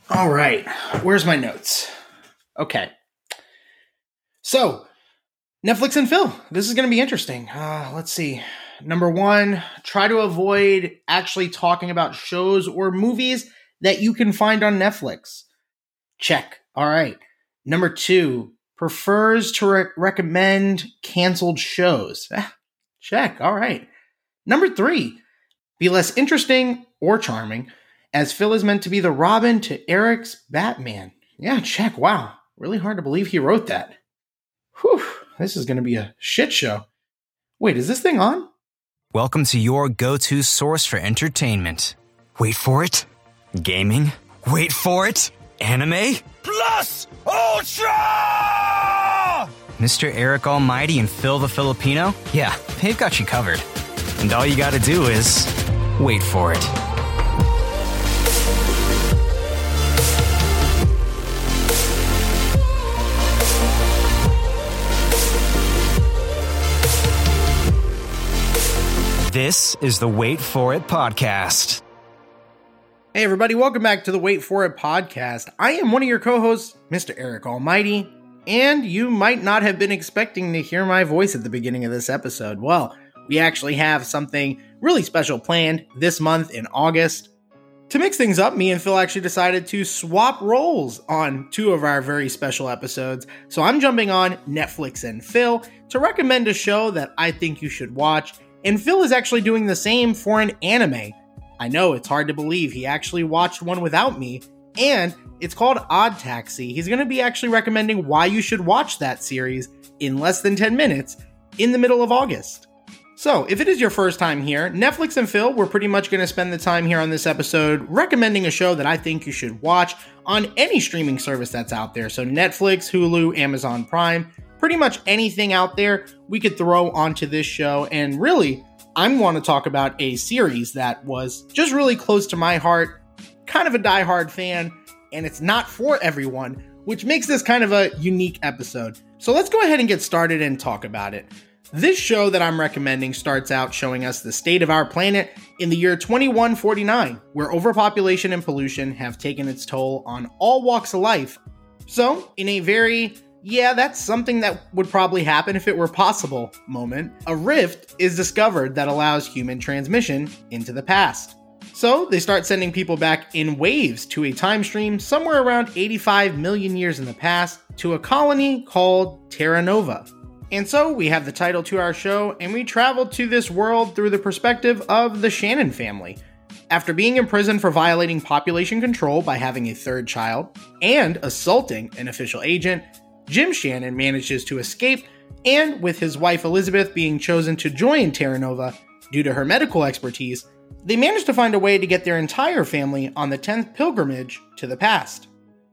All right, where's my notes? Okay. So, Netflix and Phil, this is going to be interesting. Let's see. Number one, try to avoid actually talking about shows or movies that you can find on Netflix. Check. All right. Number two, prefers to recommend canceled shows. Check. All right. Number three, be less interesting or charming, as Phil is meant to be the Robin to Eric's Batman. Yeah, check. Wow. Really hard to believe he wrote that. Whew. This is going to be a shit show. Wait, is this thing on? Welcome to your go-to source for entertainment. Wait for it. Gaming. Wait for it. Anime. Plus Ultra! Mr. Eric Almighty and Phil the Filipino? Yeah, they've got you covered. And all you gotta do is wait for it. This is the Wait For It podcast. Hey everybody, welcome back to the Wait For It podcast. I am one of your co-hosts, Mr. Eric Almighty, and you might not have been expecting to hear my voice at the beginning of this episode. Well, we actually have something really special planned this month in August. To mix things up, me and Phil actually decided to swap roles on two of our very special episodes. So I'm jumping on Netflix and Phil to recommend a show that I think you should watch. And Phil is actually doing the same for an anime. I know, it's hard to believe he actually watched one without me, and it's called Odd Taxi. He's going to be actually recommending why you should watch that series in less than 10 minutes in the middle of August. So, if it is your first time here, Netflix and Phil, we're pretty much going to spend the time here on this episode recommending a show that I think you should watch on any streaming service that's out there. So Netflix, Hulu, Amazon Prime, pretty much anything out there we could throw onto this show. And really, I want to talk about a series that was just really close to my heart, kind of a diehard fan, and it's not for everyone, which makes this kind of a unique episode. So let's go ahead and get started and talk about it. This show that I'm recommending starts out showing us the state of our planet in the year 2149, where overpopulation and pollution have taken its toll on all walks of life. So, in a very that's something that would probably happen if it were possible moment, a rift is discovered that allows human transmission into the past. So they start sending people back in waves to a time stream somewhere around 85 million years in the past to a colony called Terra Nova. And so we have the title to our show, and we travel to this world through the perspective of the Shannon family. After being imprisoned for violating population control by having a third child and assaulting an official agent, Jim Shannon manages to escape, and with his wife Elizabeth being chosen to join Terra Nova due to her medical expertise, they manage to find a way to get their entire family on the 10th pilgrimage to the past.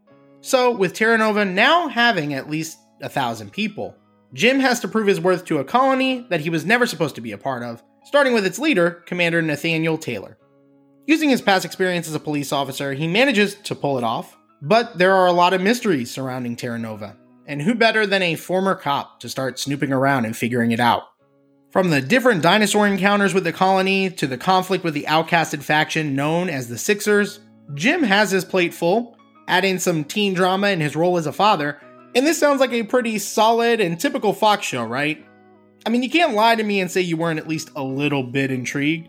So, with Terra Nova now having at least 1,000 people, Jim has to prove his worth to a colony that he was never supposed to be a part of, starting with its leader, Commander Nathaniel Taylor. Using his past experience as a police officer, he manages to pull it off, but there are a lot of mysteries surrounding Terra Nova. And who better than a former cop to start snooping around and figuring it out? From the different dinosaur encounters with the colony to the conflict with the outcasted faction known as the Sixers, Jim has his plate full, add in some teen drama in his role as a father, and this sounds like a pretty solid and typical Fox show, right? I mean, you can't lie to me and say you weren't at least a little bit intrigued.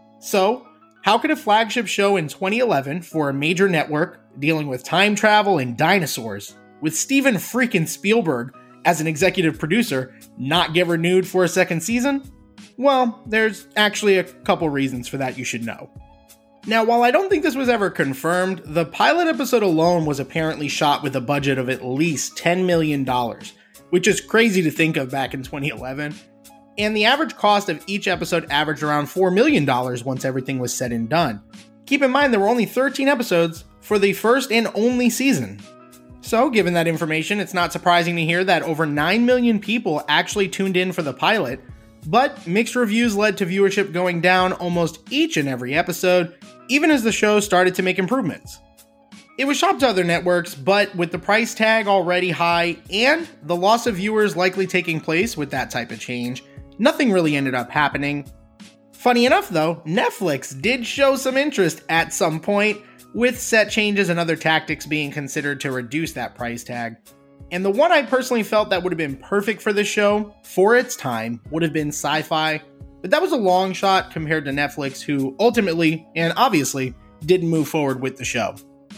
So, how could a flagship show in 2011 for a major network dealing with time travel and dinosaurs, with Steven freaking Spielberg as an executive producer, not get renewed for a second season? Well, there's actually a couple reasons for that you should know. Now, while I don't think this was ever confirmed, the pilot episode alone was apparently shot with a budget of at least $10 million, which is crazy to think of back in 2011. And the average cost of each episode averaged around $4 million once everything was said and done. Keep in mind there were only 13 episodes for the first and only season. So, given that information, it's not surprising to hear that over 9 million people actually tuned in for the pilot, but mixed reviews led to viewership going down almost each and every episode, even as the show started to make improvements. It was shopped to other networks, but with the price tag already high and the loss of viewers likely taking place with that type of change, nothing really ended up happening. Funny enough though, Netflix did show some interest at some point, with set changes and other tactics being considered to reduce that price tag. And the one I personally felt that would have been perfect for this show, for its time, would have been Sci-Fi, but that was a long shot compared to Netflix, who ultimately, and obviously, didn't move forward with the show.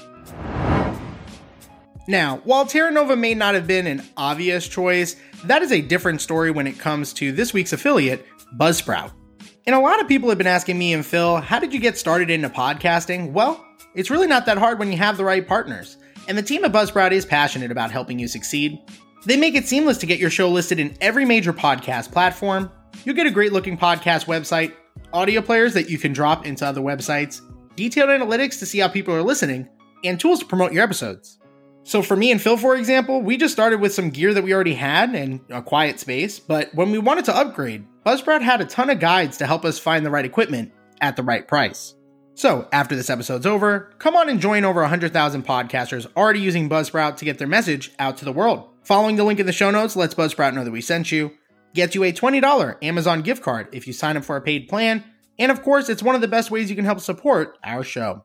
Now, while Terra Nova may not have been an obvious choice, that is a different story when it comes to this week's affiliate, Buzzsprout. And a lot of people have been asking me and Phil, how did you get started into podcasting? Well, it's really not that hard when you have the right partners. And the team at Buzzsprout is passionate about helping you succeed. They make it seamless to get your show listed in every major podcast platform. You'll get a great looking podcast website, audio players that you can drop into other websites, detailed analytics to see how people are listening, and tools to promote your episodes. So for me and Phil, for example, we just started with some gear that we already had and a quiet space, but when we wanted to upgrade, Buzzsprout had a ton of guides to help us find the right equipment at the right price. So after this episode's over, come on and join over 100,000 podcasters already using Buzzsprout to get their message out to the world. Following the link in the show notes lets Buzzsprout know that we sent you, gets you a $20 Amazon gift card if you sign up for a paid plan, and of course, it's one of the best ways you can help support our show.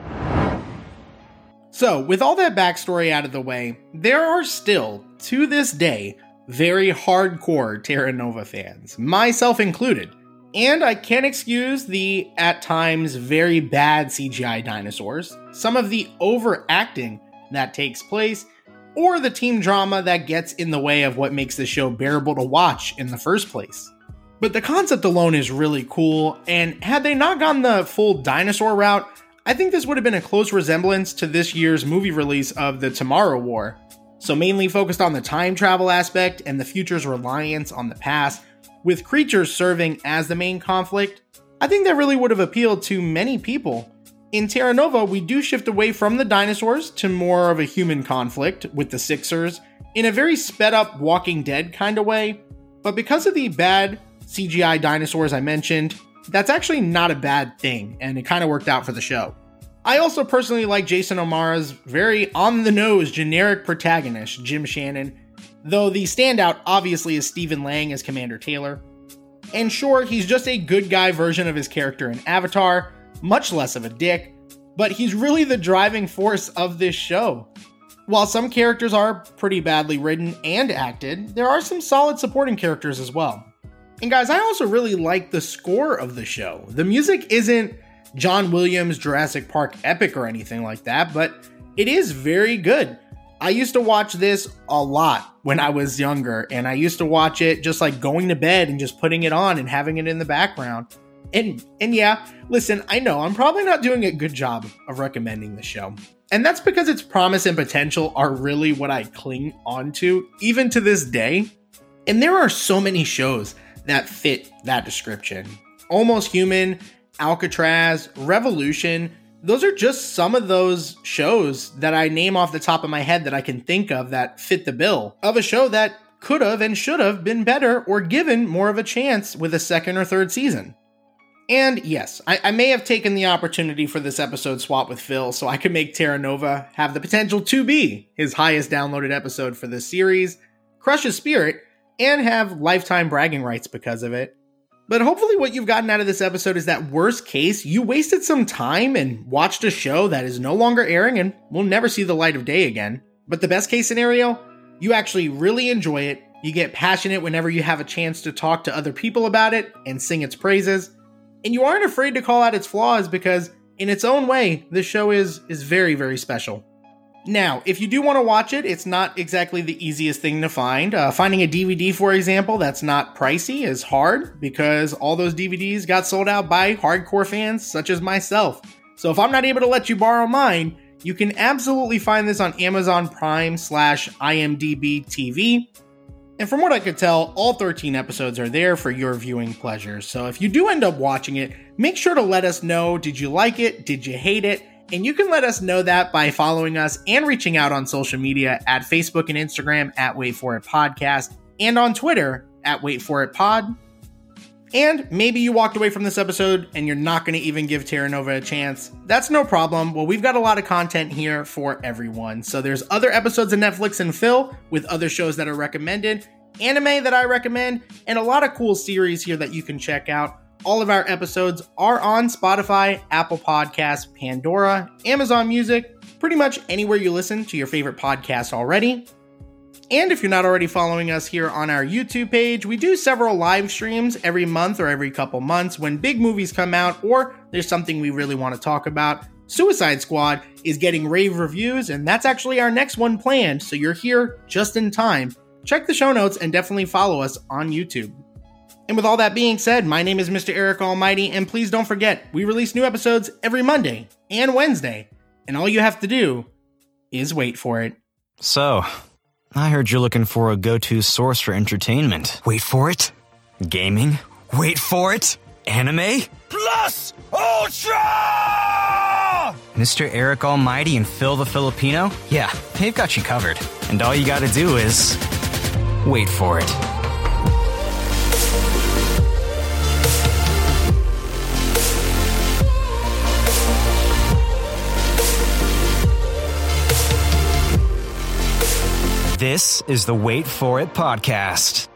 So, with all that backstory out of the way, there are still, to this day, very hardcore Terra Nova fans, myself included. And I can't excuse the, at times, very bad CGI dinosaurs, some of the overacting that takes place, or the team drama that gets in the way of what makes the show bearable to watch in the first place. But the concept alone is really cool, and had they not gone the full dinosaur route, I think this would have been a close resemblance to this year's movie release of The Tomorrow War. So mainly focused on the time travel aspect and the future's reliance on the past, with creatures serving as the main conflict. I think that really would have appealed to many people. In Terra Nova, we do shift away from the dinosaurs to more of a human conflict with the Sixers, in a very sped up Walking Dead kind of way. But because of the bad CGI dinosaurs I mentioned, that's actually not a bad thing, and it kind of worked out for the show. I also personally like Jason O'Mara's very on-the-nose generic protagonist, Jim Shannon, though the standout obviously is Stephen Lang as Commander Taylor. And sure, he's just a good guy version of his character in Avatar, much less of a dick, but he's really the driving force of this show. While some characters are pretty badly written and acted, there are some solid supporting characters as well. And guys, I also really like the score of the show. The music isn't John Williams' Jurassic Park epic or anything like that, but it is very good. I used to watch this a lot when I was younger, and I used to watch it just like going to bed and just putting it on and having it in the background. And yeah, listen, I know I'm probably not doing a good job of recommending the show. And that's because its promise and potential are really what I cling onto, even to this day. And there are so many shows that fit that description. Almost Human, Alcatraz, Revolution, those are just some of those shows that I name off the top of my head that I can think of that fit the bill of a show that could have and should have been better or given more of a chance with a second or third season. And yes, I may have taken the opportunity for this episode swap with Phil so I could make Terra Nova have the potential to be his highest downloaded episode for this series, crush his spirit, and have lifetime bragging rights because of it. But hopefully what you've gotten out of this episode is that worst case, you wasted some time and watched a show that is no longer airing and will never see the light of day again. But the best case scenario, you actually really enjoy it, you get passionate whenever you have a chance to talk to other people about it and sing its praises, and you aren't afraid to call out its flaws because, in its own way, this show is very, very special. Now, if you do want to watch it, it's not exactly the easiest thing to find. Finding a DVD, for example, that's not pricey is hard because all those DVDs got sold out by hardcore fans such as myself. So if I'm not able to let you borrow mine, you can absolutely find this on Amazon Prime /IMDb TV. And from what I could tell, all 13 episodes are there for your viewing pleasure. So if you do end up watching it, make sure to let us know, did you like it? Did you hate it? And you can let us know that by following us and reaching out on social media at Facebook and Instagram at Wait For It Podcast and on Twitter at Wait For It Pod. And maybe you walked away from this episode and you're not going to even give Terra Nova a chance. That's no problem. Well, we've got a lot of content here for everyone. So there's other episodes of Netflix and Phil with other shows that are recommended, anime that I recommend, and a lot of cool series here that you can check out. all of our episodes are on Spotify, Apple Podcasts, Pandora, Amazon Music, pretty much anywhere you listen to your favorite podcasts already. And if you're not already following us here on our YouTube page, we do several live streams every month or every couple months when big movies come out or there's something we really want to talk about. Suicide Squad is getting rave reviews, and that's actually our next one planned, so you're here just in time. Check the show notes and definitely follow us on YouTube. And with all that being said, my name is Mr. Eric Almighty, and please don't forget, we release new episodes every Monday and Wednesday, and all you have to do is wait for it. So, I heard you're looking for a go-to source for entertainment. Wait for it. Gaming. Wait for it. Anime. Plus Ultra! Mr. Eric Almighty and Phil the Filipino? Yeah, they've got you covered. And all you gotta do is wait for it. This is the Wait For It podcast.